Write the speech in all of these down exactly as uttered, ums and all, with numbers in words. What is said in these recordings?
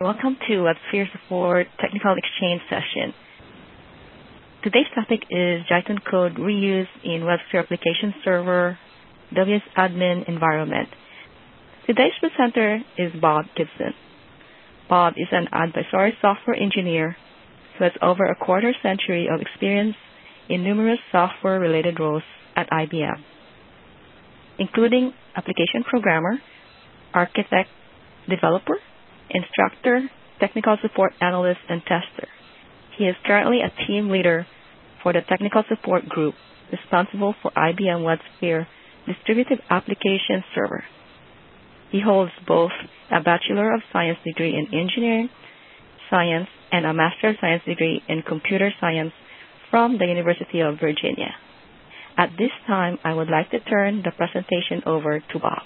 Welcome to WebSphere Support Technical Exchange session. Today's topic is Jython code reuse in WebSphere Application Server W S Admin environment. Today's presenter is Bob Gibson. Bob is an advisory software engineer who has over a quarter century of experience in numerous software-related roles at I B M, including application programmer, architect, developer, instructor, technical support analyst, and tester. He is currently a team leader for the technical support group responsible for I B M WebSphere Distributed Application Server. He holds both a Bachelor of Science degree in Engineering Science and a Master of Science degree in Computer Science from the University of Virginia. At this time, I would like to turn the presentation over to Bob.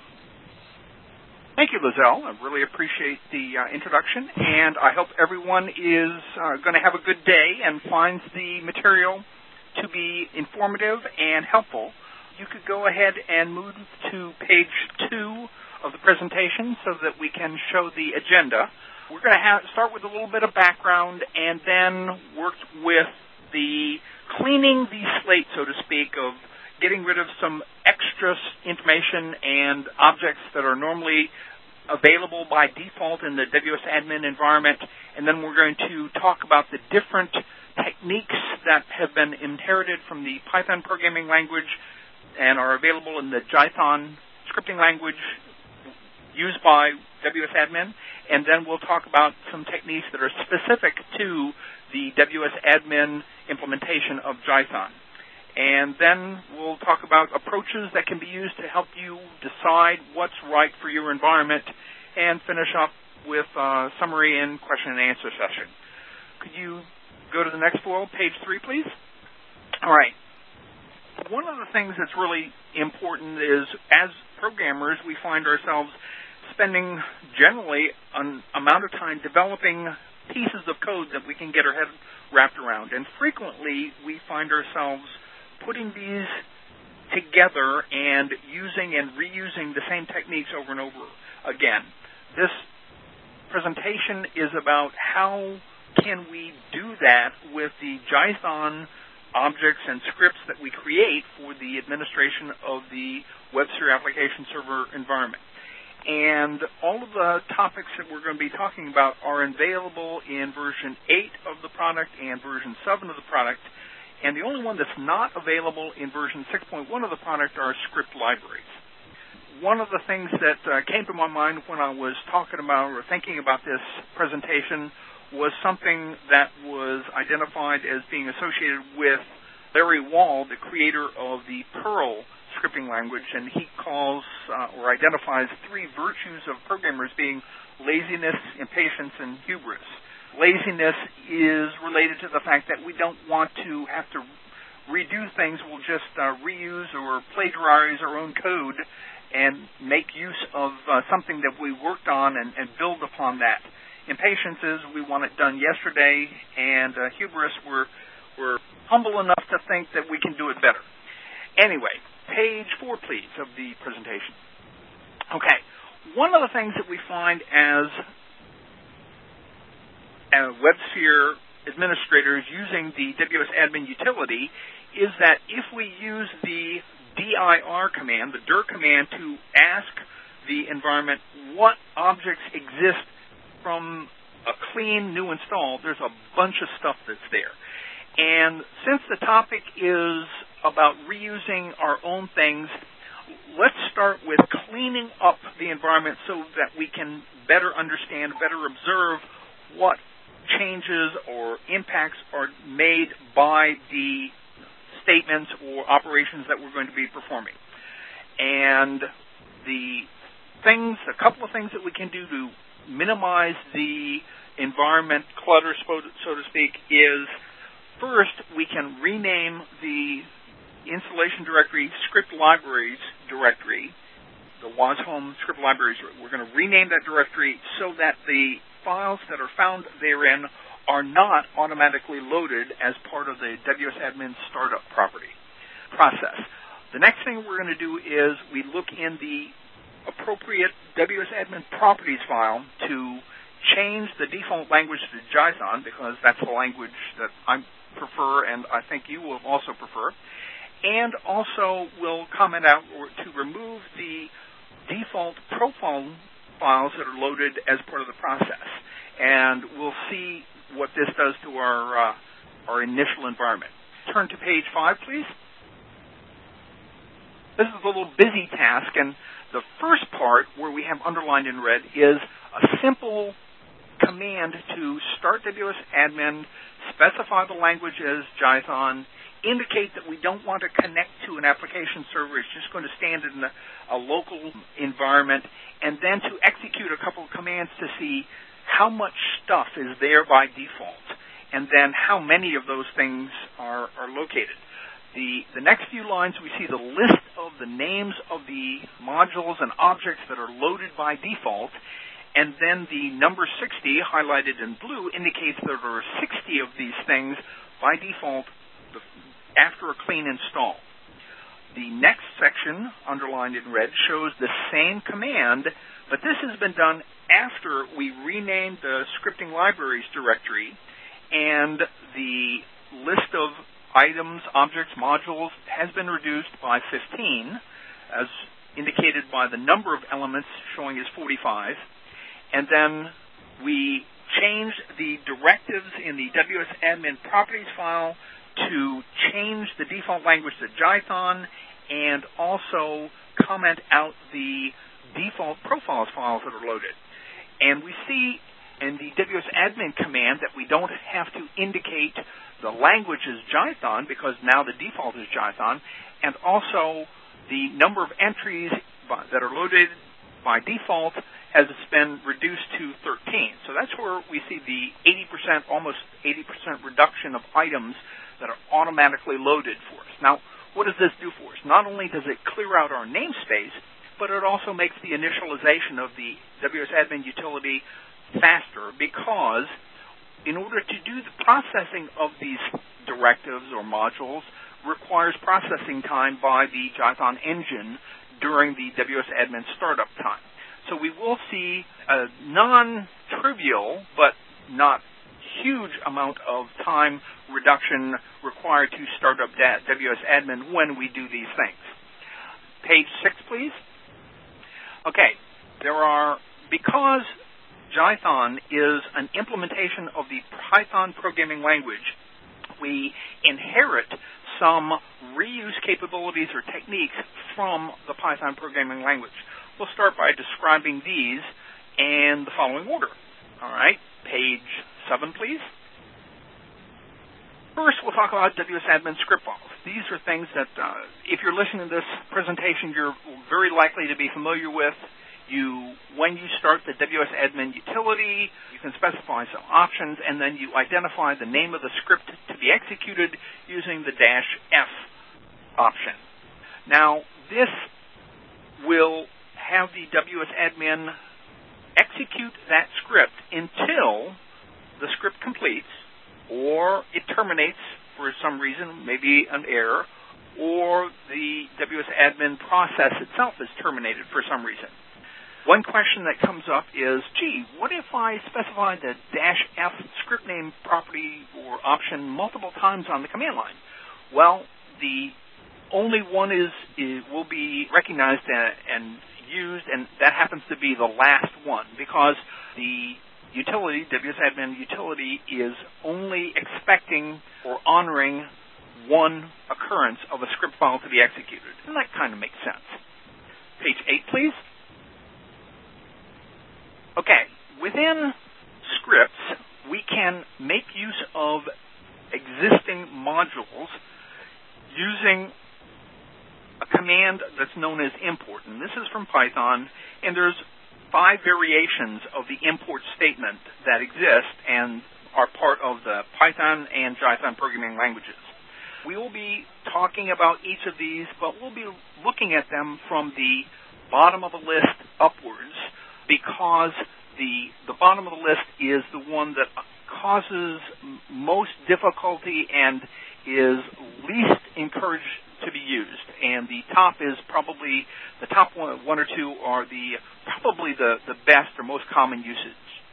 Thank you, Lizelle. I really appreciate the uh, introduction, and I hope everyone is uh, going to have a good day and finds the material to be informative and helpful. You could go ahead and move to page two of the presentation so that we can show the agenda. We're going to have, start with a little bit of background and then work with the cleaning the slate, so to speak, of getting rid of some extra information and objects that are normally available by default in the W S Admin environment, and then we're going to talk about the different techniques that have been inherited from the Python programming language and are available in the Jython scripting language used by W S Admin, and then we'll talk about some techniques that are specific to the W S Admin implementation of Jython. And then we'll talk about approaches that can be used to help you decide what's right for your environment, and finish up with a summary and question and answer session. Could you go to the next floor, page three, please? All right. One of the things that's really important is, as programmers, we find ourselves spending generally an amount of time developing pieces of code that we can get our head wrapped around. And frequently, we find ourselves putting these together and using and reusing the same techniques over and over again. This presentation is about how can we do that with the Jython objects and scripts that we create for the administration of the WebSphere Application Server environment. And all of the topics that we're going to be talking about are available in version eight of the product and version seven of the product. And the only one that's not available in version six point one of the product are script libraries. One of the things that uh, came to my mind when I was talking about or thinking about this presentation was something that was identified as being associated with Larry Wall, the creator of the Perl scripting language, and he calls uh, or identifies three virtues of programmers being laziness, impatience, and hubris. Laziness is related to the fact that we don't want to have to redo things. We'll just uh, reuse or plagiarize our own code and make use of uh, something that we worked on and, and build upon that. Impatience is we want it done yesterday, and uh, hubris, we're, we're humble enough to think that we can do it better. Anyway, page four, please, of the presentation. Okay, one of the things that we find as Uh, WebSphere administrators using the W S Admin utility is that if we use the dir command, the dir command, to ask the environment what objects exist from a clean new install, there's a bunch of stuff that's there. And since the topic is about reusing our own things, let's start with cleaning up the environment so that we can better understand, better observe what changes or impacts are made by the statements or operations that we're going to be performing. And the things, a couple of things that we can do to minimize the environment clutter, so to speak, is first we can rename the installation directory script libraries directory, the washome script libraries. We're going to rename that directory so that the files that are found therein are not automatically loaded as part of the W S Admin startup property process. The next thing we're going to do is we look in the appropriate W S Admin properties file to change the default language to Jython because that's the language that I prefer and I think you will also prefer. And also we'll comment out to remove the default profile files that are loaded as part of the process. And we'll see what this does to our, uh, our initial environment. Turn to page five, please. This is a little busy task, and the first part, where we have underlined in red, is a simple command to start W S admin, specify the language as Jython, indicate that we don't want to connect to an application server. It's just going to stand in a, a local environment, and then to execute a couple of commands to see how much stuff is there by default, and then how many of those things are, are located. The, the next few lines, we see the list of the names of the modules and objects that are loaded by default, and then the number sixty, highlighted in blue, indicates that there are sixty of these things by default after a clean install. The next section, underlined in red, shows the same command, but this has been done after we renamed the scripting libraries directory, and the list of items, objects, modules has been reduced by fifteen, as indicated by the number of elements showing as forty-five. And then we changed the directives in the W S admin properties file to change the default language to Jython and also comment out the default profiles files that are loaded. And we see in the W S admin command that we don't have to indicate the language is Jython because now the default is Jython, and also the number of entries that are loaded by default has been reduced to thirteen. So that's where we see the eighty percent, almost eighty percent reduction of items that are automatically loaded for us. Now, what does this do for us? Not only does it clear out our namespace, but it also makes the initialization of the W S admin utility faster, because in order to do the processing of these directives or modules requires processing time by the Jython engine during the W S admin startup time. So we will see a non-trivial but not huge amount of time reduction required to start up W S admin when we do these things. Page six, please. Okay, there are, because Jython is an implementation of the Python programming language, we inherit some reuse capabilities or techniques from the Python programming language. We'll start by describing these in the following order. All right, page seven, please. First, we'll talk about W S admin script files. These are things that, uh, if you're listening to this presentation, you're very likely to be familiar with. You, when you start the W S admin utility, you can specify some options, and then you identify the name of the script to be executed using the dash F option. Now, this will have the W S admin execute that script until the script completes, or it terminates for some reason, maybe an error, or the W S admin process itself is terminated for some reason. One question that comes up is, gee, what if I specify the dash F script name property or option multiple times on the command line? Well, the only one is, is will be recognized and, and used, and that happens to be the last one, because the utility, W S admin utility, is only expecting or honoring one occurrence of a script file to be executed. And that kind of makes sense. Page eight, please. Okay, within scripts, we can make use of existing modules using a command that's known as import. And this is from Python, and there's five variations of the import statement that exist and are part of the Python and Jython programming languages. We will be talking about each of these, but we'll be looking at them from the bottom of the list upwards, because the the bottom of the list is the one that causes most difficulty and is least encouraged to be used. And the top is probably, the top one, one or two are the probably the, the best or most common usage.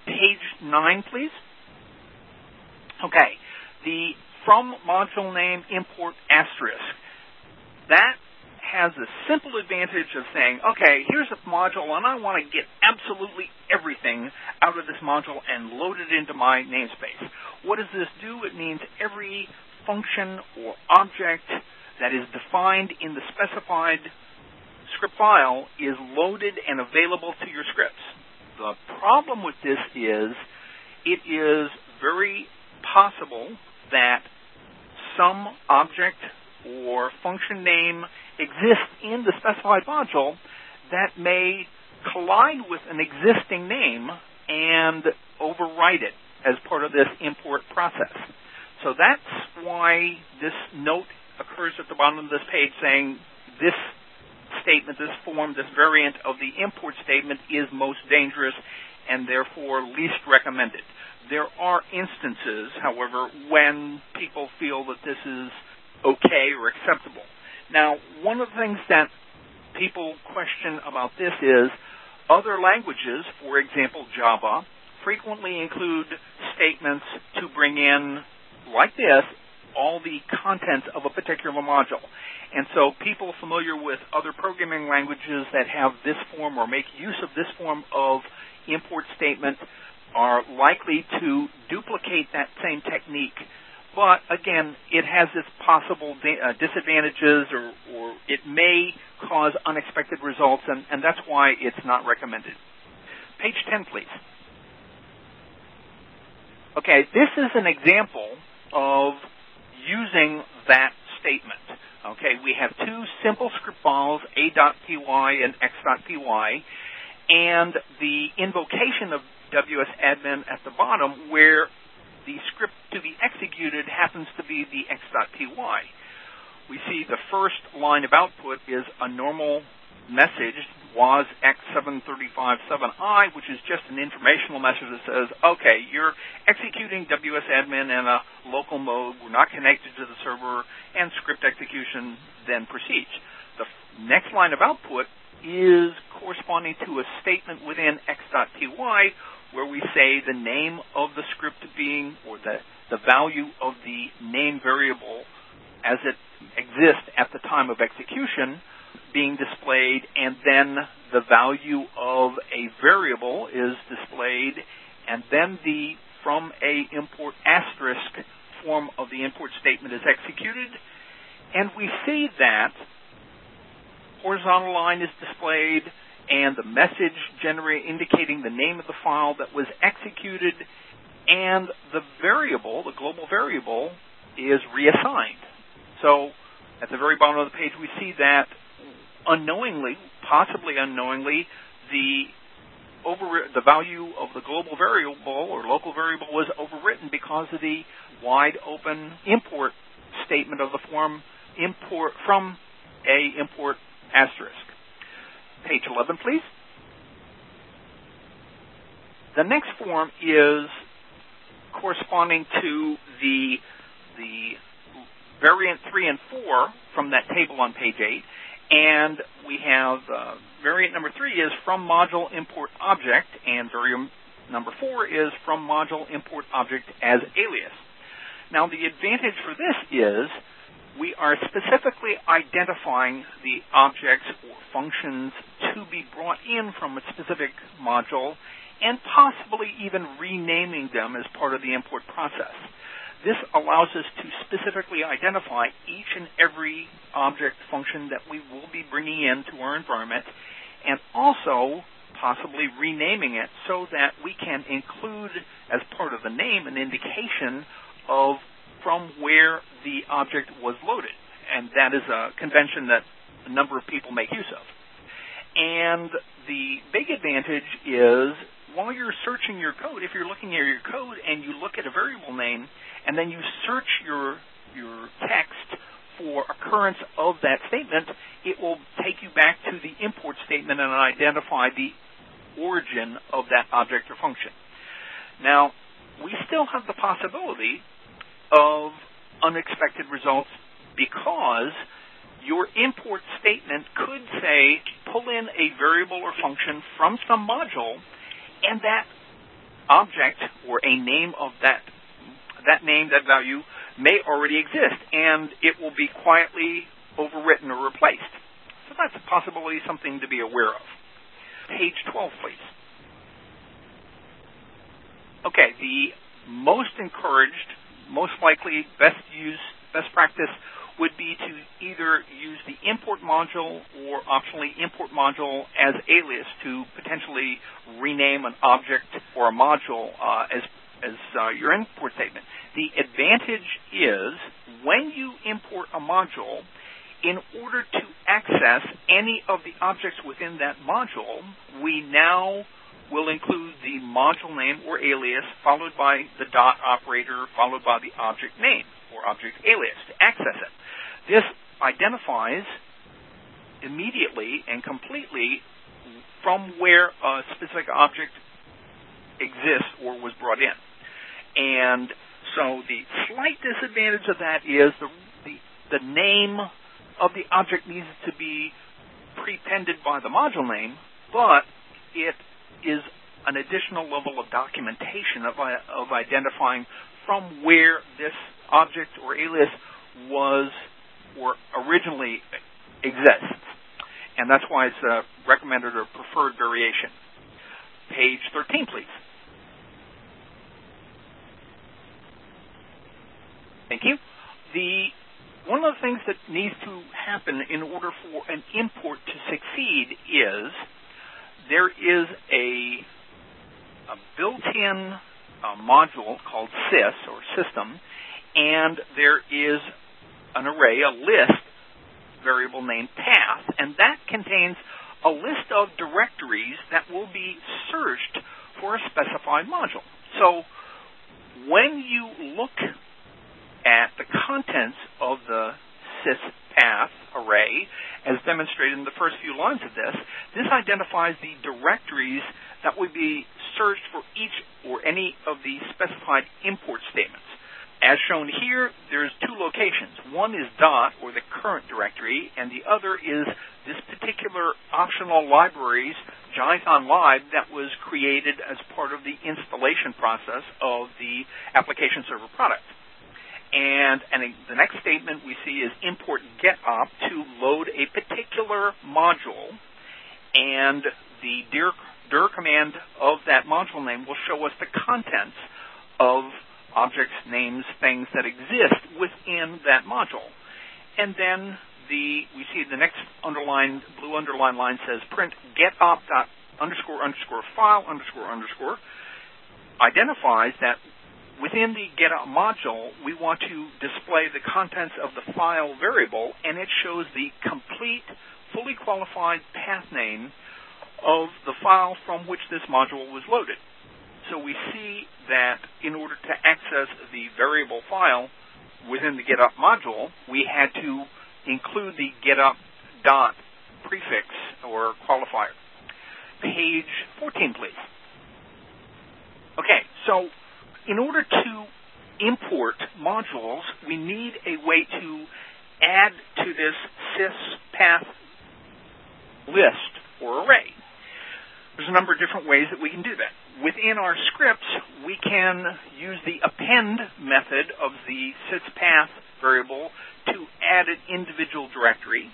page nine, please. Okay, the from module name import asterisk. That has a simple advantage of saying, okay, here's a module, and I want to get absolutely everything out of this module and load it into my namespace. What does this do? It means every function or object that is defined in the specified script file is loaded and available to your scripts. The problem with this is it is very possible that some object or function name exists in the specified module that may collide with an existing name and overwrite it as part of this import process. So that's why this note occurs at the bottom of this page saying this statement, this form, this variant of the import statement is most dangerous and therefore least recommended. There are instances, however, when people feel that this is okay or acceptable. Now, one of the things that people question about this is other languages, for example, Java, frequently include statements to bring in, like this, all the contents of a particular module. And so people familiar with other programming languages that have this form or make use of this form of import statement are likely to duplicate that same technique. But again, it has its possible da- uh, disadvantages, or, or it may cause unexpected results, and, and that's why it's not recommended. Page ten, please. Okay, this is an example of using that statement. Okay, we have two simple script files, a.py and x.py, and the invocation of W S admin at the bottom, where the script to be executed happens to be the x.py. We see the first line of output is a normal message, was x seven thirty-five seven i, which is just an informational message that says, okay, you're executing W S admin in a local mode, we're not connected to the server, and script execution then proceeds. The f- next line of output is corresponding to a statement within x.py, where we say the name of the script being, or the, the value of the name variable as it exists at the time of execution being displayed, and then the value of a variable is displayed, and then the from a import asterisk form of the import statement is executed, and we see that horizontal line is displayed, and the message generate indicating the name of the file that was executed, and the variable, the global variable, is reassigned. So at the very bottom of the page, we see that unknowingly, possibly unknowingly, the over the value of the global variable or local variable was overwritten because of the wide open import statement of the form import from a import asterisk. Page eleven, please. The next form is corresponding to the the variant three and four from that table on page eight, and we have uh, variant number three is from module import object, and variant number four is from module import object as alias. Now, the advantage for this is we are specifically identifying the objects or functions to be brought in from a specific module and possibly even renaming them as part of the import process. This allows us to specifically identify each and every object function that we will be bringing into our environment, and also possibly renaming it so that we can include as part of the name an indication of from where the object was loaded. And that is a convention that a number of people make use of. And the big advantage is while you're searching your code, if you're looking at your code and you look at a variable name and then you search your your text for occurrence of that statement, it will take you back to the import statement and identify the origin of that object or function. Now, we still have the possibility of unexpected results because your import statement could say pull in a variable or function from some module, and that object or a name of that that name, that value, may already exist, and it will be quietly overwritten or replaced. So that's a possibility, something to be aware of. Page twelve, please. Okay, the most encouraged, most likely, best use, best practice would be to either use the import module or optionally import module as alias to potentially rename an object or a module uh, as as uh, your import statement. The advantage is when you import a module, in order to access any of the objects within that module, we now will include the module name or alias followed by the dot operator followed by the object name or object alias to access it. This identifies immediately and completely from where a specific object exists or was brought in. And so the slight disadvantage of that is the, the, the name of the object needs to be prepended by the module name, but it is an additional level of documentation of, of identifying from where this object or alias was or originally exists. And that's why it's a recommended or preferred variation. Page thirteen, please. Thank you. The one of the things that needs to happen in order for an import to succeed is there is a, a built-in uh, module called sys or system, and there is an array, a list variable named path, and that contains a list of directories that will be searched for a specified module. So when you look at the contents of the syspath array, as demonstrated in the first few lines of this, this identifies the directories that would be searched for each or any of the specified import statements. As shown here, there's two locations. One is dot, or the current directory, and the other is this particular optional library's Jython Lib that was created as part of the installation process of the application server product. And, and the next statement we see is import getOp to load a particular module, and the dir, dir command of that module name will show us the contents of objects, names, things that exist within that module. And then the we see the next underlined, blue underlined line says print getOp dot underscore underscore file underscore underscore identifies that within the getOp module, we want to display the contents of the file variable, and it shows the complete, fully qualified path name of the file from which this module was loaded. So we see that in order to access the variable file within the getOp module, we had to include the getOp dot prefix or qualifier. Page fourteen, please. Okay, so in order to import modules, we need a way to add to this syspath list or array. There's a number of different ways that we can do that. Within our scripts, we can use the append method of the syspath variable to add an individual directory,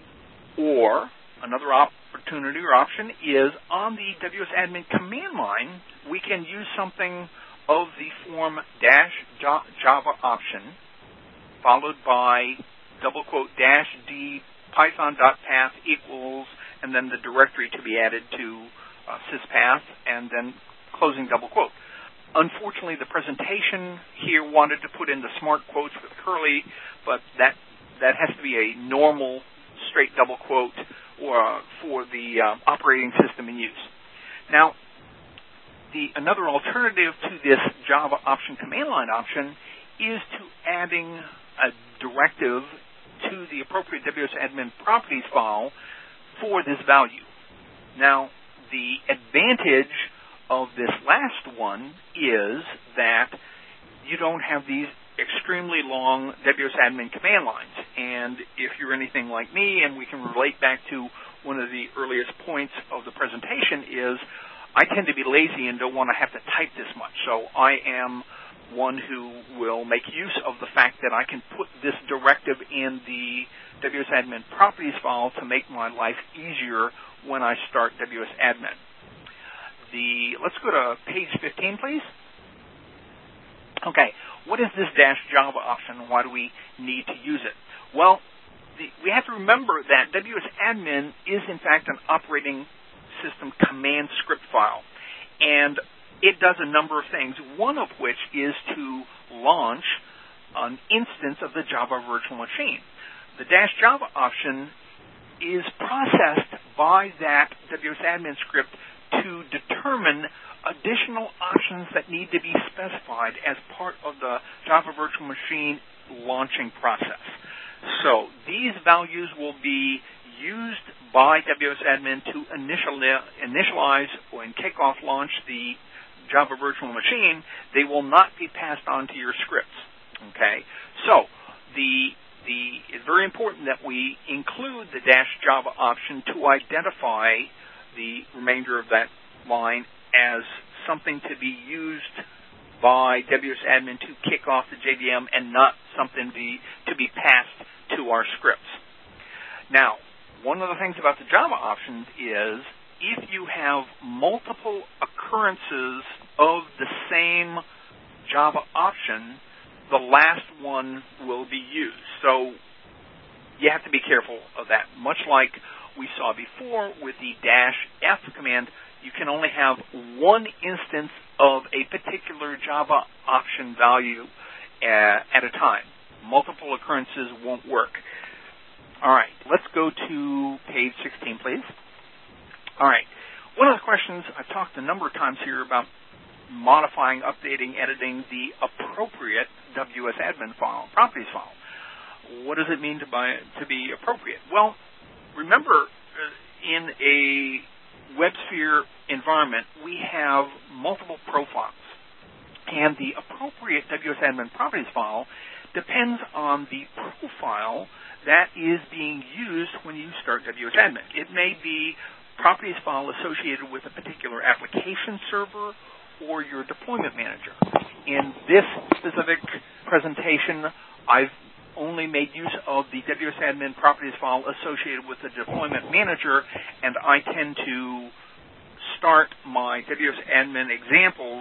or another opportunity or option is on the W S admin command line, we can use something of the form dash Java option, followed by double quote dash D python.path equals, and then the directory to be added to uh, syspath, and then closing double quote. Unfortunately, the presentation here wanted to put in the smart quotes with curly, but that that has to be a normal straight double quote or, uh, for the uh, operating system in use. Now, The, another alternative to this Java option command line option is to adding a directive to the appropriate W S admin properties file for this value. Now, the advantage of this last one is that you don't have these extremely long W S admin command lines. And if you're anything like me, and we can relate back to one of the earliest points of the presentation, is I tend to be lazy and don't want to have to type this much. So I am one who will make use of the fact that I can put this directive in the WSAdmin properties file to make my life easier when I start WSAdmin. The, let's go to page fifteen, please. Okay, what is this dash Java option and why do we need to use it? Well, the, we have to remember that WSAdmin is in fact an operating system command script file, and it does a number of things, one of which is to launch an instance of the Java virtual machine. The dash Java option is processed by that WSAdmin script to determine additional options that need to be specified as part of the Java virtual machine launching process. So these values will be used by WSAdmin to initialize and kick off launch the Java virtual machine. They will not be passed on to your scripts. Okay, so the the it's very important that we include the dash Java option to identify the remainder of that line as something to be used by WSAdmin to kick off the J V M and not something be, to be passed to our scripts. Now, one of the things about the Java options is if you have multiple occurrences of the same Java option, the last one will be used. So you have to be careful of that. Much like we saw before with the dash F command, you can only have one instance of a particular Java option value uh, at a time. Multiple occurrences won't work. All right, let's go to page sixteen, please. All right, one of the questions, I've talked a number of times here about modifying, updating, editing the appropriate WSAdmin file, properties file. What does it mean to, buy, to be appropriate? Well, remember, uh, in a WebSphere environment, we have multiple profiles. And the appropriate WSAdmin properties file depends on the profile that is being used when you start WSAdmin. It may be properties file associated with a particular application server or your deployment manager. In this specific presentation, I've only made use of the WSAdmin properties file associated with the deployment manager, and I tend to start my WSAdmin examples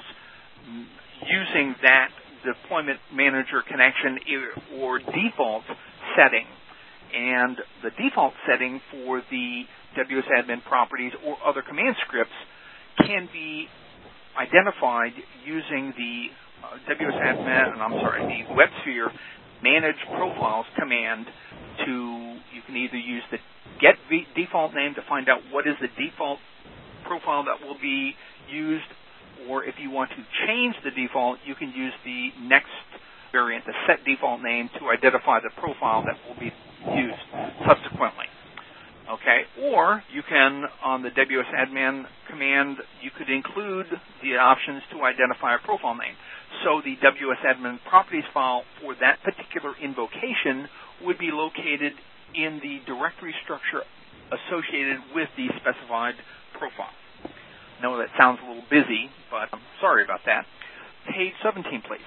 using that deployment manager connection or default setting. And the default setting for the WSAdmin properties or other command scripts can be identified using the uh, WSAdmin, I'm sorry, the WebSphere manage profiles command. To you can either use the get v- default name to find out what is the default profile that will be used, or if you want to change the default, you can use the next variant, the set default name, to identify the profile that will be used subsequently. Okay, or you can, on the WSAdmin command, you could include the options to identify a profile name. So the WSAdmin properties file for that particular invocation would be located in the directory structure associated with the specified profile. I know that sounds a little busy, but I'm sorry about that. Page seventeen, please.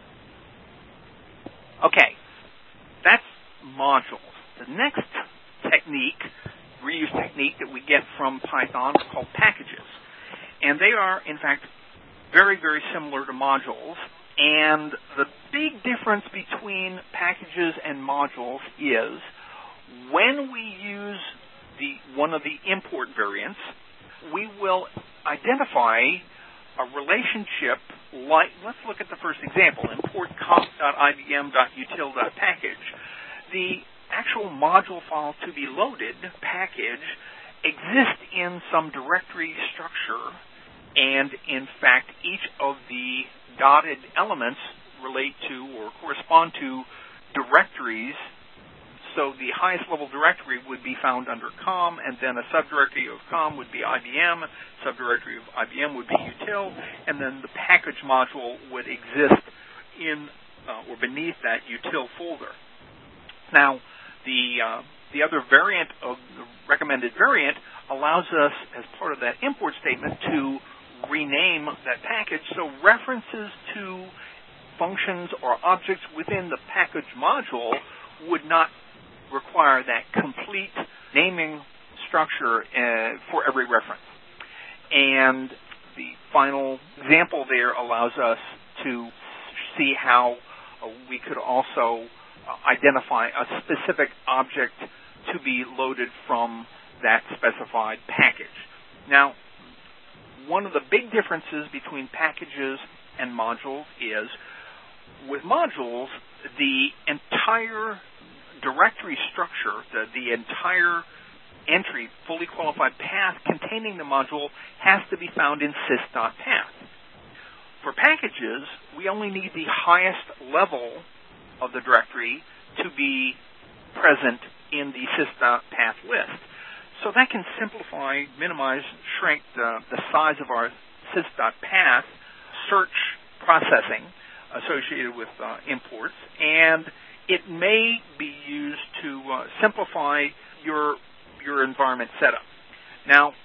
Okay, that's modules. The next technique, reuse technique that we get from Python is called packages. And they are, in fact, very, very similar to modules. And the big difference between packages and modules is when we use the one of the import variants, we will identify a relationship like, let's look at the first example, import conf.ibm.util.package. The actual module file to be loaded, package, exists in some directory structure, and in fact each of the dotted elements relate to or correspond to directories. So the highest level directory would be found under com, and then a subdirectory of com would be I B M, subdirectory of I B M would be util, and then the package module would exist in uh, or beneath that util folder. Now, the uh, the other variant of the recommended variant allows us, as part of that import statement, to rename that package. So references to functions or objects within the package module would not require that complete naming structure uh, for every reference. And the final example there allows us to see how uh, we could also uh, identify a specific object to be loaded from that specified package. Now, one of the big differences between packages and modules is with modules, the entire directory structure, the, the entire entry, fully qualified path containing the module has to be found in sys.path. For packages, we only need the highest level of the directory to be present in the sys.path list. So that can simplify, minimize, shrink the, the size of our sys.path search processing associated with uh, imports, and it may be used to uh, simplify your your environment setup. Now,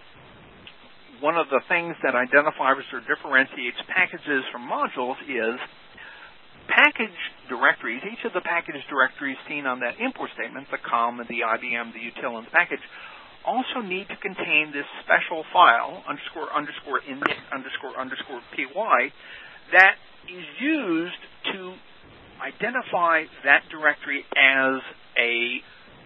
one of the things that identifies or differentiates packages from modules is package directories. Each of the package directories seen on that import statement, the com, the I B M, the util, and the package, also need to contain this special file, underscore, underscore, init, underscore, underscore, py, that is used to identify that directory as a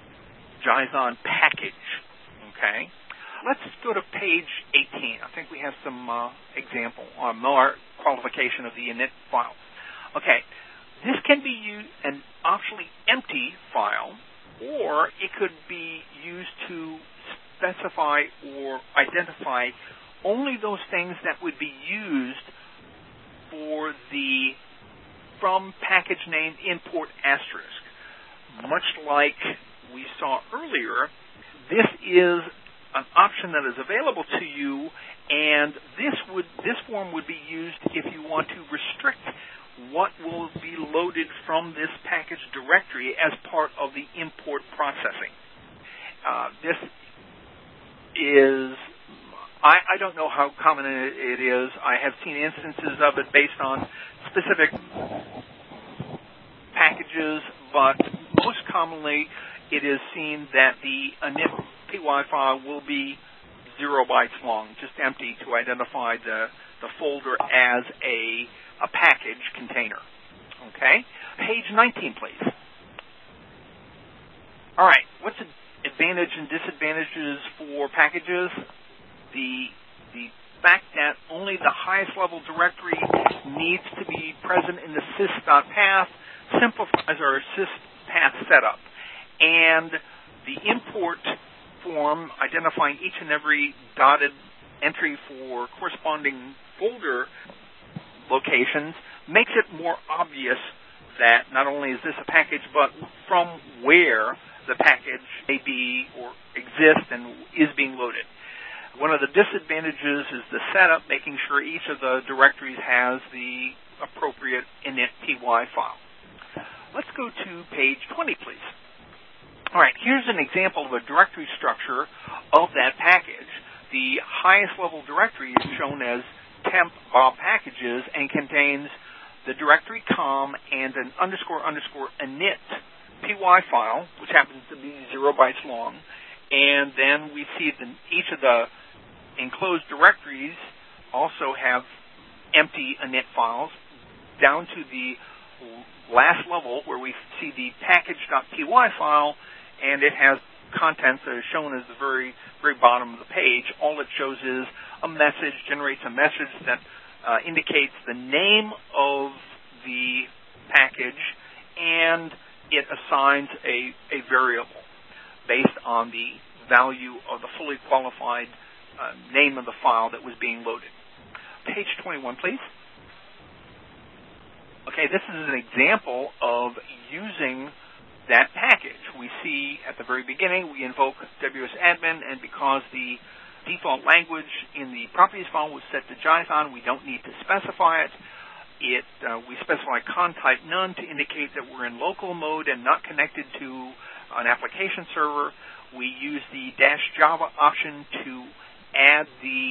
JSON package. Okay? Let's go to page eighteen. I think we have some uh, example on more qualification of the init file. Okay. This can be used an optionally empty file, or it could be used to specify or identify only those things that would be used for the from package name import asterisk. Much like we saw earlier, this is an option that is available to you, and this would this form would be used if you want to restrict what will be loaded from this package directory as part of the import processing. Uh, this is, I, I don't know how common it, it is. I have seen instances of it based on specific packages, but most commonly it is seen that the init py file will be zero bytes long, just empty to identify the, the folder as a, a package container. Okay? Page nineteen, please. All right. What's the advantage and disadvantages for packages? The, the fact that only the highest level directory needs to be present in the sys.path simplifies our sys.path setup. And the import form identifying each and every dotted entry for corresponding folder locations makes it more obvious that not only is this a package, but from where the package may be or exist and is being loaded. One of the disadvantages is the setup, making sure each of the directories has the appropriate init py file. Let's go to page twenty, please. All right, here's an example of a directory structure of that package. The highest level directory is shown as temp bob packages and contains the directory com and an underscore underscore init py file, which happens to be zero bytes long. And then we see that each of the enclosed directories also have empty init files down to the last level where we see the package.py file, and it has contents that are shown as the very, very bottom of the page. All it shows is a message, generates a message that uh, indicates the name of the package, and it assigns a, a variable based on the value of the fully qualified uh, name of the file that was being loaded. Page twenty-one, please. Okay, this is an example of using that package. We see at the very beginning, we invoke W S admin, and because the default language in the properties file was set to JSON, we don't need to specify it. It uh, we specify con type none to indicate that we're in local mode and not connected to an application server. We use the dash Java option to add the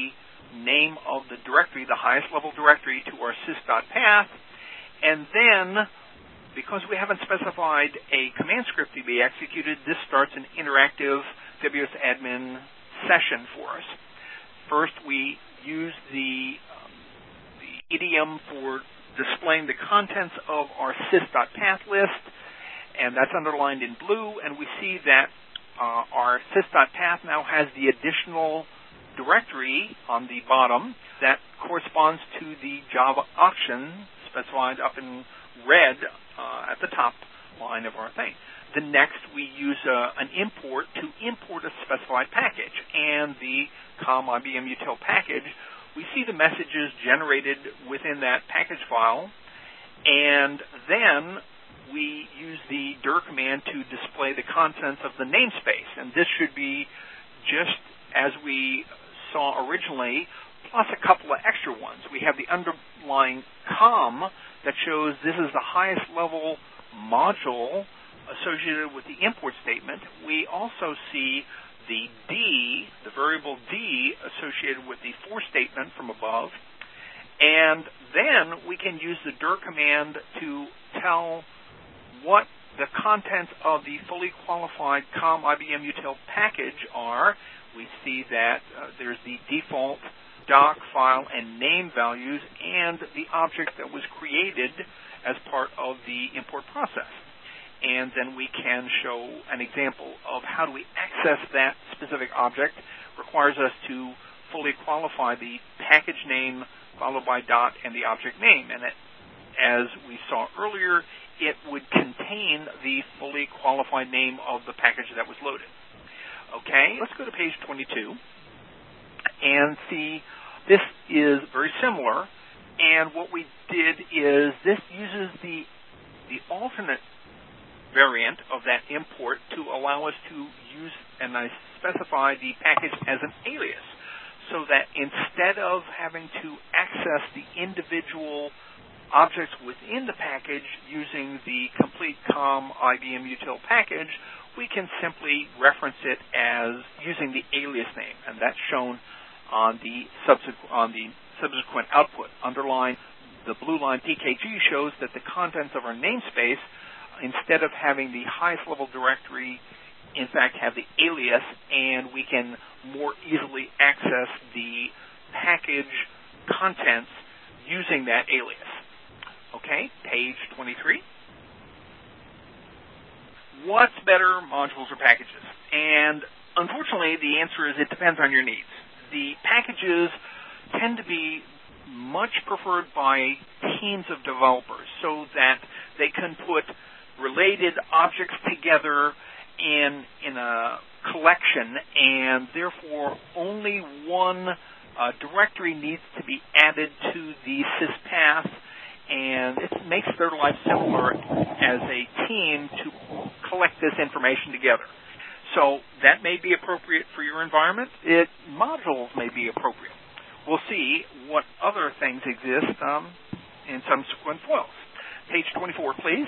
name of the directory, the highest level directory, to our sys.path. And then, because we haven't specified a command script to be executed, this starts an interactive W S admin session for us. First, we use the, um, the idiom for displaying the contents of our sys.path list, and that's underlined in blue, and we see that uh, our sys.path now has the additional directory on the bottom that corresponds to the Java option specified up in red uh, at the top line of our thing. The next, we use uh, an import to import a specified package, and the com I B M util package, we see the messages generated within that package file, and then we use the dir command to display the contents of the namespace, and this should be just as we saw originally, plus a couple of extra ones. We have the underlying com that shows this is the highest level module associated with the import statement. We also see the D, the variable D, associated with the for statement from above. And then we can use the dir command to tell what the contents of the fully qualified com I B M util package are. We see that uh, there's the default doc, file, and name values, and the object that was created as part of the import process. And then we can show an example of how do we access that specific object. Requires us to fully qualify the package name followed by dot and the object name. And it, as we saw earlier, it would contain the fully qualified name of the package that was loaded. Okay, let's go to page twenty-two and see this is very similar. And what we did is this uses the the alternate variant of that import to allow us to use, and I specify the package as an alias, so that instead of having to access the individual objects within the package using the complete com I B M util package, we can simply reference it as using the alias name, and that's shown on the subsequent on the subsequent output. Underline the blue line P K G shows that the contents of our namespace, instead of having the highest level directory, in fact have the alias, and we can more easily access the package contents using that alias. Okay, page twenty-three. What's better, modules or packages? And unfortunately, the answer is it depends on your needs. The packages tend to be much preferred by teams of developers so that they can put related objects together in in a collection, and therefore only one uh, directory needs to be added to the syspath, and it makes their life simpler as a team to collect this information together. So that may be appropriate for your environment. It modules may be appropriate. We'll see what other things exist um, in subsequent foils. Page twenty-four, please.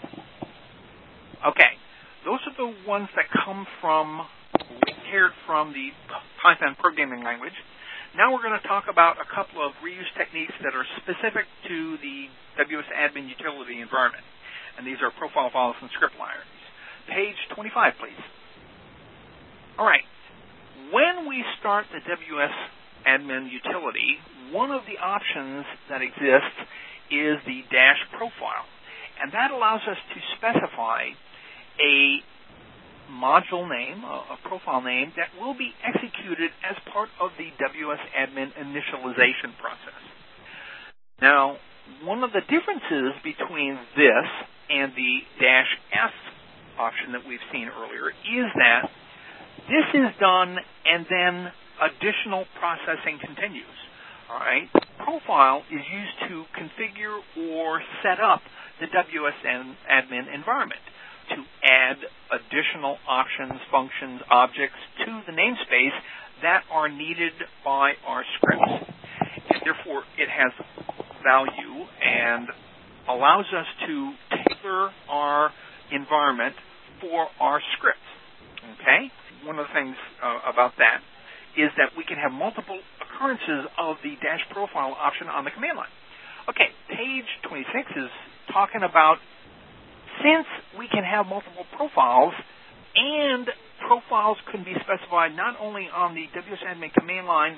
Okay, those are the ones that come from, inherited from the Python programming language. Now we're going to talk about a couple of reuse techniques that are specific to the W S admin utility environment. And these are profile files and script libraries. Page twenty-five, please. All right. When we start the W S admin utility, one of the options that exists is the dash profile. And that allows us to specify a module name, a, a profile name, that will be executed as part of the W S admin initialization process. Now, one of the differences between this and the dash S option that we've seen earlier is that this is done and then additional processing continues. All right? Profile is used to configure or set up the W S admin environment, to add additional options, functions, objects to the namespace that are needed by our scripts. And therefore, it has value and allows us to tailor our environment for our scripts. Okay? One of the things uh, about that is that we can have multiple occurrences of the dash profile option on the command line. Okay, page twenty-six is talking about since we can have multiple profiles and profiles can be specified not only on the W S admin command line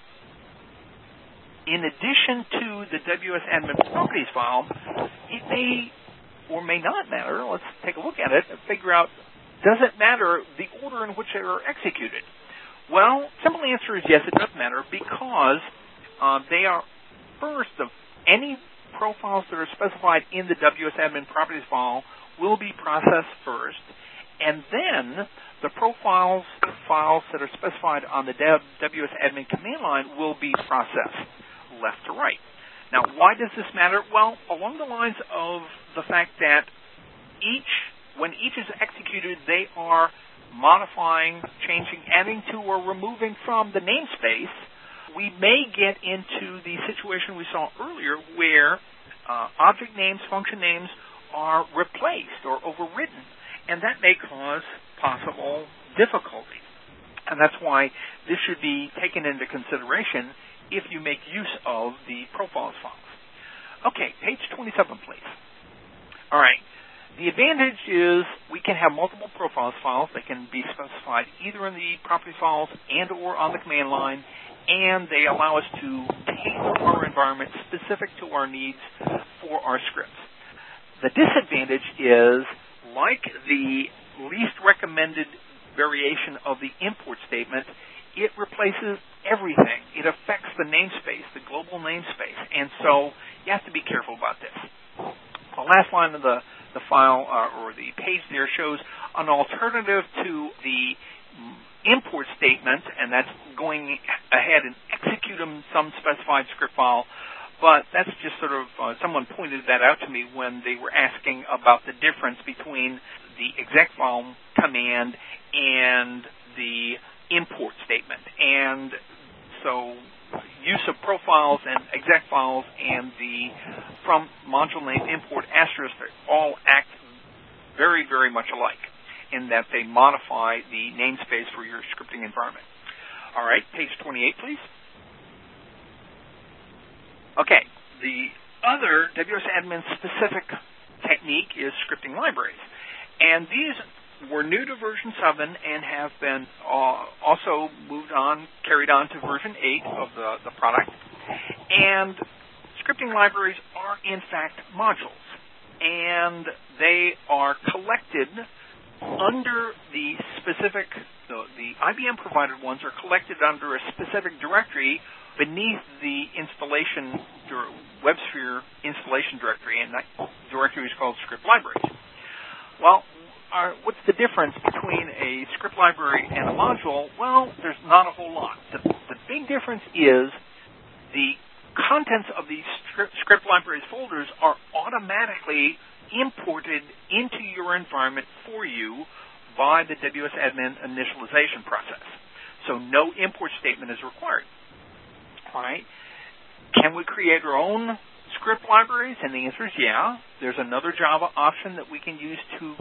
in addition to the W S admin properties file, it may or may not matter. Let's take a look at it and figure out, does it matter the order in which they are executed? Well, simple answer is yes, it does matter because uh, they are first of any profiles that are specified in the W S admin properties file will be processed first, and then the profiles files that are specified on the W S admin command line will be processed left to right. Now, why does this matter? Well, along the lines of the fact that each, when each is executed, they are modifying, changing, adding to, or removing from the namespace. We may get into the situation we saw earlier where uh, object names, function names are replaced or overwritten, and that may cause possible difficulty. And that's why this should be taken into consideration if you make use of the profiles files. Okay, page twenty-seven, please. All right. The advantage is we can have multiple profiles files that can be specified either in the property files and or on the command line, and they allow us to tailor our environment specific to our needs for our scripts. The disadvantage is, like the least recommended variation of the import statement, it replaces everything. It affects the namespace, the global namespace, and so you have to be careful about this. The last line of the, the file uh, or the page there shows an alternative to the import statement, and that's going ahead and executing some specified script file, but that's just sort of, uh, someone pointed that out to me when they were asking about the difference between the exec file command and the import statement. And so use of profiles and exec files and the from module name import asterisk all act very, very much alike in that they modify the namespace for your scripting environment. All right, page twenty-eight, please. Okay, the other W S admin specific technique is scripting libraries. And these were new to version seven and have been uh, also moved on, carried on to version eight of the, the product. And scripting libraries are, in fact, modules. And they are collected under the specific, the, the I B M-provided ones are collected under a specific directory beneath the installation, WebSphere installation directory, and that directory is called script libraries. Well, Are, what's the difference between a script library and a module? Well, there's not a whole lot. The, the big difference is the contents of these script, script libraries folders are automatically imported into your environment for you by the W S admin initialization process. So no import statement is required. All right. Can we create our own script libraries? And the answer is yeah. There's another Java option that we can use to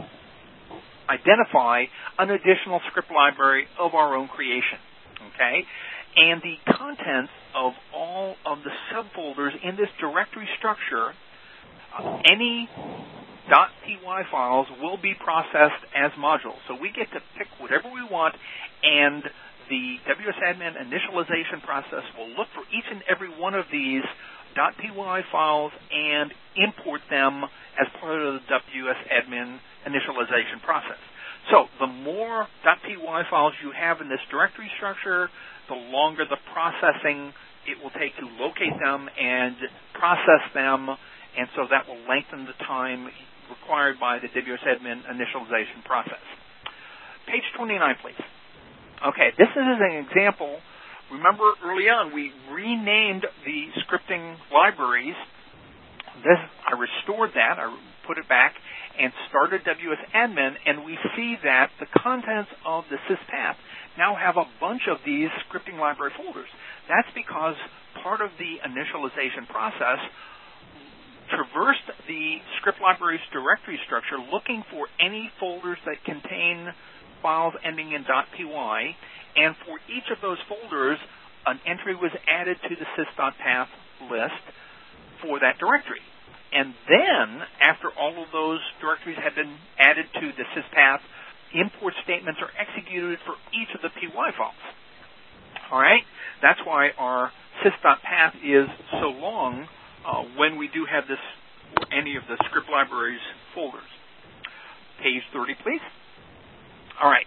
identify an additional script library of our own creation, okay? And the contents of all of the subfolders in this directory structure, uh, any .py files will be processed as modules. So we get to pick whatever we want, and the W S admin initialization process will look for each and every one of these .py files and import them as part of the W S admin initialization process. So the more .py files you have in this directory structure, the longer the processing it will take to locate them and process them, and so that will lengthen the time required by the W S admin initialization process. Page twenty-nine, please. Okay, this is an example. Remember early on we renamed the scripting libraries. This, I restored that, I put it back, and started W S admin, and we see that the contents of the syspath now have a bunch of these scripting library folders. That's because part of the initialization process traversed the script library's directory structure looking for any folders that contain files ending in .py, and for each of those folders, an entry was added to the sys.path list for that directory. And then, after all of those directories had been added to the syspath, import statements are executed for each of the P Y files. All right? That's why our sys.path is so long uh, when we do have this or any of the script libraries folders. Page thirty, please. All right.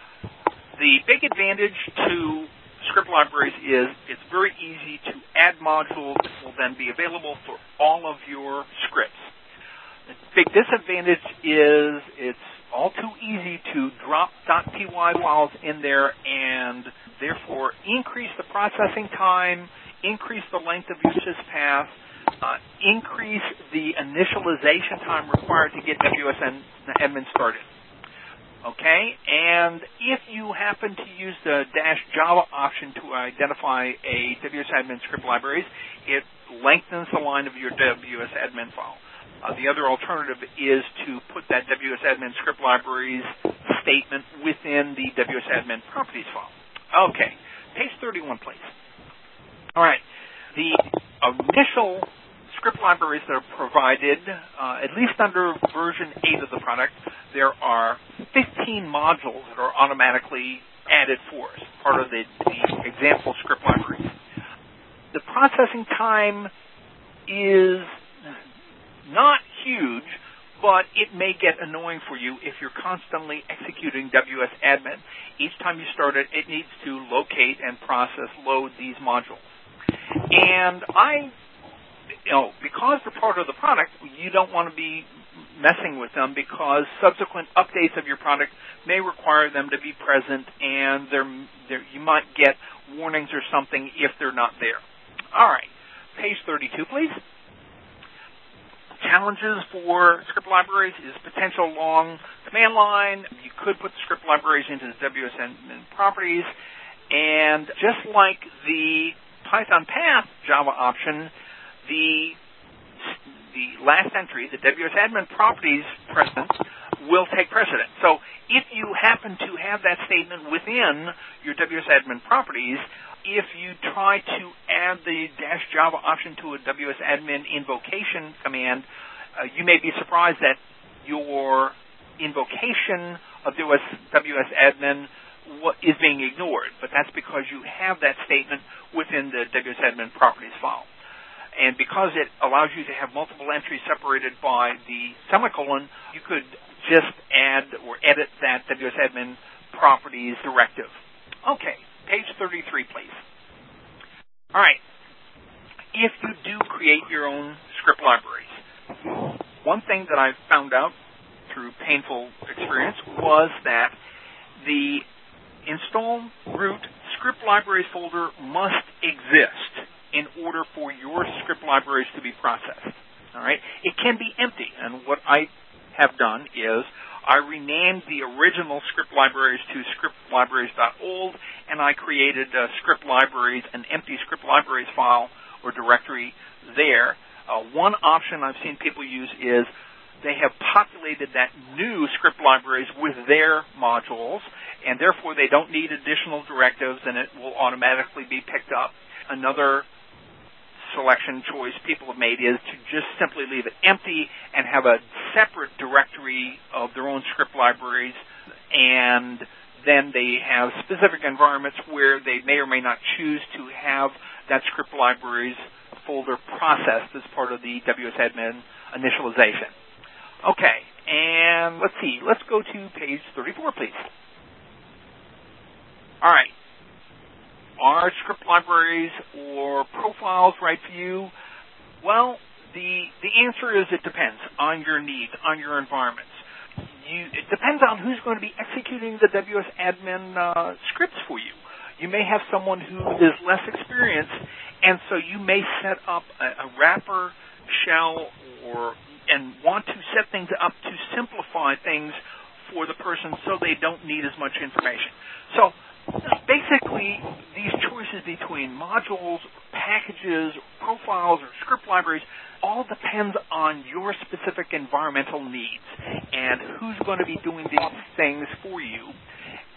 The big advantage to script libraries is it's very easy to add modules that will then be available for all of your scripts. The big disadvantage is it's all too easy to drop .py files in there and therefore increase the processing time, increase the length of your syspath, uh, increase the initialization time required to get W S admin started. Okay, and if you happen to use the dash Java option to identify a W S admin script libraries, it lengthens the line of your W S admin file. Uh, the other alternative is to put that W S admin script libraries statement within the W S admin properties file. Okay, page thirty-one, please. All right, the initial script libraries that are provided, uh, at least under version eight of the product, there are fifteen modules that are automatically added for us, part of the, the example script libraries. The processing time is not huge, but it may get annoying for you if you're constantly executing W S admin. Each time you start it, it needs to locate and process, load these modules. And I, you know, because they're part of the product, you don't want to be messing with them because subsequent updates of your product may require them to be present, and they're, they're, you might get warnings or something if they're not there. All right, page thirty-two, please. Challenges for script libraries is potential long command line. You could put the script libraries into the W S admin properties, and just like the Python path Java option, the the last entry, the W S admin properties present, will take precedent. So if you happen to have that statement within your W S admin properties, if you try to add the dash Java option to a W S admin invocation command, uh, you may be surprised that your invocation of W S admin is being ignored, but that's because you have that statement within the W S admin properties file. And because it allows you to have multiple entries separated by the semicolon, you could just add or edit that W S admin properties directive. Okay, page thirty-three, please. All right. If you do create your own script libraries, one thing that I found out through painful experience was that the install root script libraries folder must exist in order for your script libraries to be processed. All right? It can be empty, and what I have done is I renamed the original script libraries to script libraries dot old, and I created a script libraries, an empty script libraries file or directory there. Uh, one option I've seen people use is they have populated that new script libraries with their modules, and therefore they don't need additional directives, and it will automatically be picked up. Another selection choice people have made is to just simply leave it empty and have a separate directory of their own script libraries, and then they have specific environments where they may or may not choose to have that script libraries folder processed as part of the W S admin initialization. Okay, and let's see. Let's go to page thirty-four, please. All right. Are script libraries or profiles right for you? Well, the the answer is it depends on your needs, on your environments. You, it depends on who's going to be executing the W S admin uh, scripts for you. You may have someone who is less experienced, and so you may set up a, a wrapper shell or and want to set things up to simplify things for the person so they don't need as much information. So basically, these choices between modules, packages, profiles, or script libraries all depends on your specific environmental needs and who's going to be doing these things for you.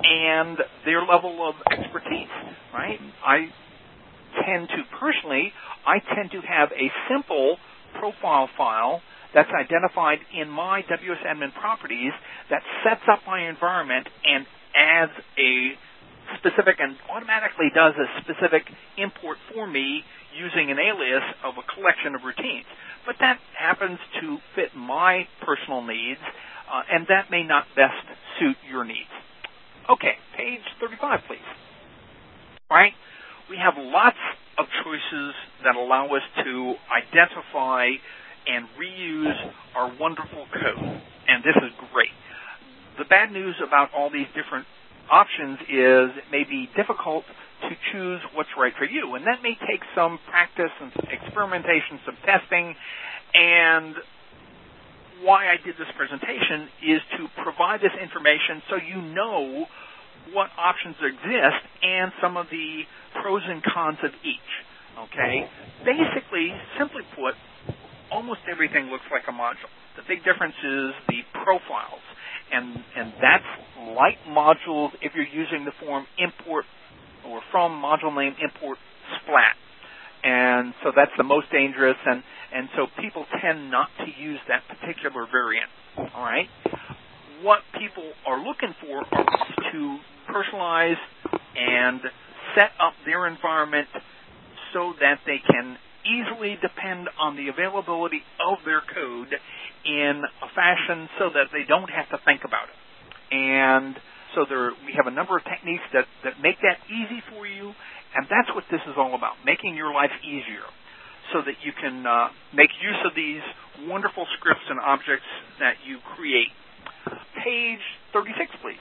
and their level of expertise, right? I tend to, personally, I tend to have a simple profile file that's identified in my W S Admin properties that sets up my environment and adds a specific and automatically does a specific import for me using an alias of a collection of routines. But that happens to fit my personal needs, uh, and that may not best suit your needs. Okay, page thirty-five, please. All right, we have lots of choices that allow us to identify and reuse our wonderful code, and this is great. The bad news about all these different options is it may be difficult to choose what's right for you, and that may take some practice and some experimentation, some testing, and why I did this presentation is to provide this information so you know what options exist and some of the pros and cons of each, okay? Basically, simply put, almost everything looks like a module. The big difference is the profiles, and, and that's like modules if you're using the form import or from module name import splat. And so that's the most dangerous, and, and so people tend not to use that particular variant, all right? What people are looking for are to personalize and set up their environment so that they can easily depend on the availability of their code in a fashion so that they don't have to think about it. And so there, we have a number of techniques that, that make that easy for you, and that's what this is all about, making your life easier so that you can uh, make use of these wonderful scripts and objects that you create. Page thirty-six, please.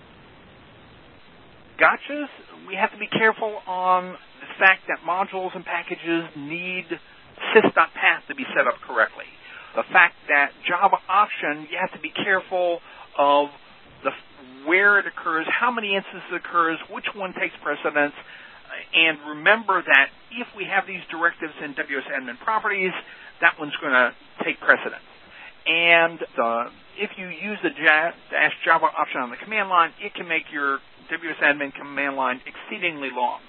Gotchas, we have to be careful on the fact that modules and packages need sys.path to be set up correctly. The fact that Java option, you have to be careful of the where it occurs, how many instances it occurs, which one takes precedence, and remember that if we have these directives in W S Admin properties, that one's going to take precedence. And uh, if you use the dash Java option on the command line, it can make your W S Admin command line exceedingly long.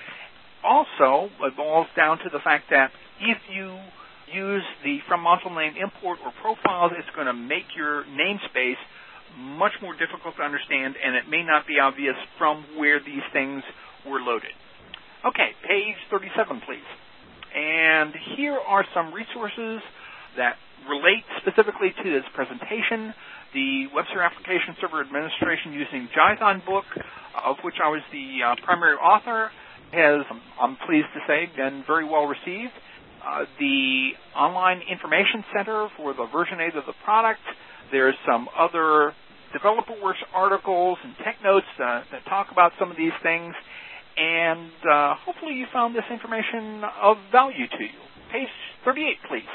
Also, it boils down to the fact that if you use the from module name import or profiles, it's going to make your namespace much more difficult to understand, and it may not be obvious from where these things were loaded. Okay, page thirty-seven, please. And here are some resources that relate specifically to this presentation. The WebSphere Application Server Administration using Jython book, of which I was the uh, primary author, has, I'm pleased to say, been very well received. Uh, the Online Information Center for the version eight of the product. There's some other DeveloperWorks articles and tech notes uh, that talk about some of these things. And uh, hopefully you found this information of value to you. Page thirty-eight, please.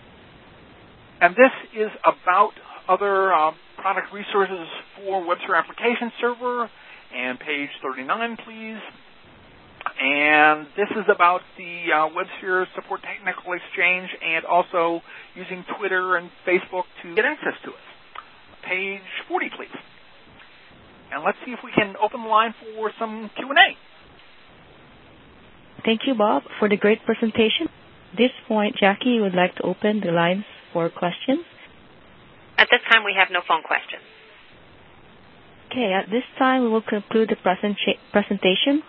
And this is about other uh, product resources for WebSphere Application Server. And page thirty-nine, please. And this is about the uh, WebSphere Support Technical Exchange and also using Twitter and Facebook to get access to it. Page forty, please. And let's see if we can open the line for some Q and A. Thank you, Bob, for the great presentation. At this point, Jackie would like to open the lines for questions. At this time, we have no phone questions. Okay, at this time, we will conclude the present- presentation.